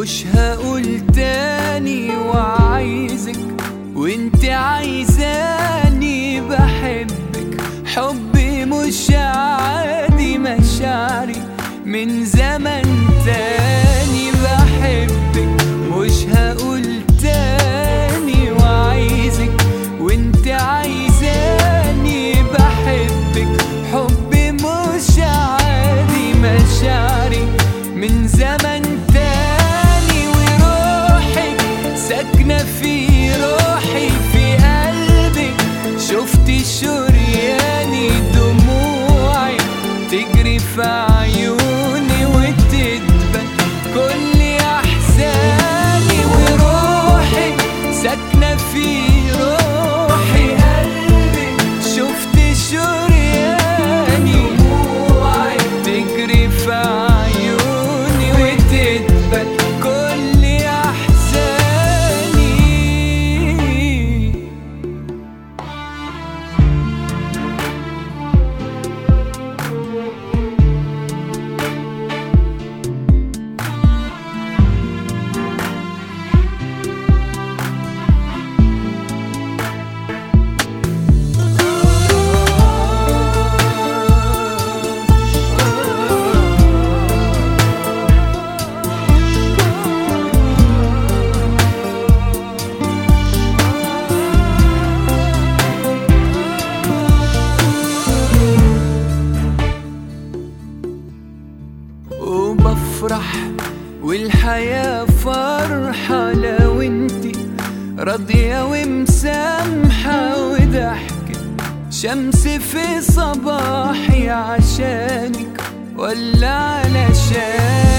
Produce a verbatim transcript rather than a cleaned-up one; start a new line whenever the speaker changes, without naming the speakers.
مش هقول تاني وعايزك وانت عايزاني، بحبك حبي مش عادي، مشاعري من زمن تاني. بحبك مش هقول تاني وعايزك وانت عايزاني، بحبك حبي مش عادي، مشاعري من زمن تاني. وروحك ساكنة في روحي في قلبك، شفتي شرياني دموعي تجري في عيوني وتدبل كل احزاني. وروحك ساكنة في روحي قلبك، شفتي شرياني دموعي تجري في عيوني وتدبل كل احزاني. وبفرح والحياة فرحة لو انتي راضية ومسامحة، وضحكة شمس في صباحي عشانك ولا علشان